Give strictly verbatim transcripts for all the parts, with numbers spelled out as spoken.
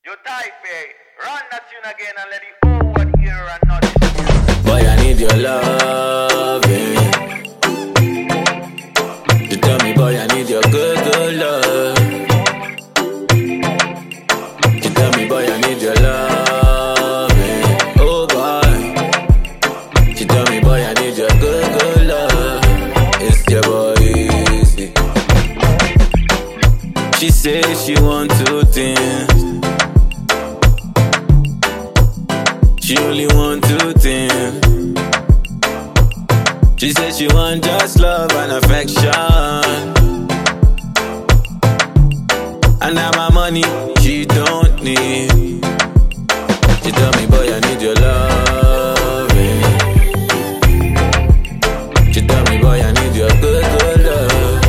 You type it, run that tune again and let the whole world hear and not this. Boy, I need your loving. You tell me, boy, I need your good, good love. You tell me, boy, I need your loving. Oh, boy. You tell me, boy, I need your good, good love. It's your boy, easy. She says she want two things. She only want two things. She said she want just love and affection. And now my money she don't need. She tell me, boy, I need your loving. She tell me, boy, I need your good, good love.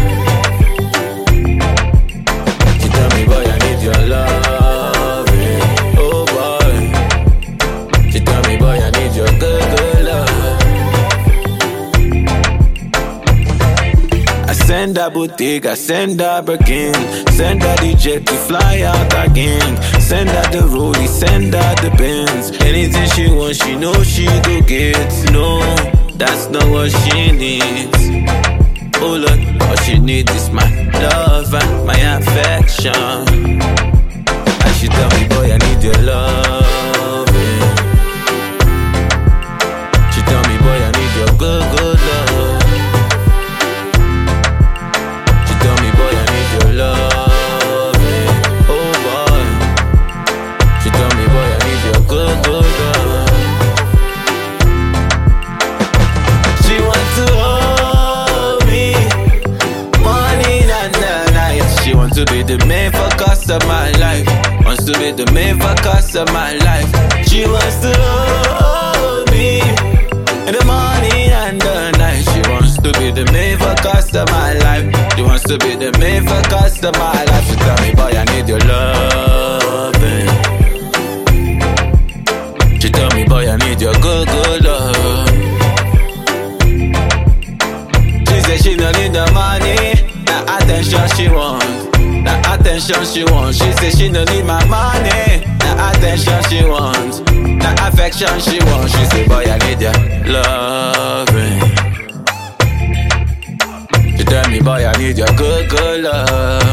She tell me, boy, I need your loving. Oh boy. She tell me, boy, I need your good, good love. I send her boutique, I send her Birkin. Send her the jet to fly out again. Send her the rollie, send her the Benz. Anything she wants, she know she go get. No, that's not what she needs. Oh Lord, what she needs is my love and my affection. And she tell me, boy, I need your love. She tell me, boy, I need your good, good love. She tell me, boy, I need your love. Oh boy. She tell me, boy, I need your good, good love. She wants to hold me morning and the night. She wants to be the main focus of my life. Wants to be the main focus of my life. She wants to hold me in the morning and the night. She wants to be the main focus of my life. She wants to be the main focus of my life. She tell me, boy, I need your loving. She tell me, boy, I need your good, good love. She said she don't need the money, the attention she wants. The attention she wants. She said she don't need my money, the attention she wants. The affection she wants. She said, boy, I need your loving. She tell me, boy, I need your good, good love.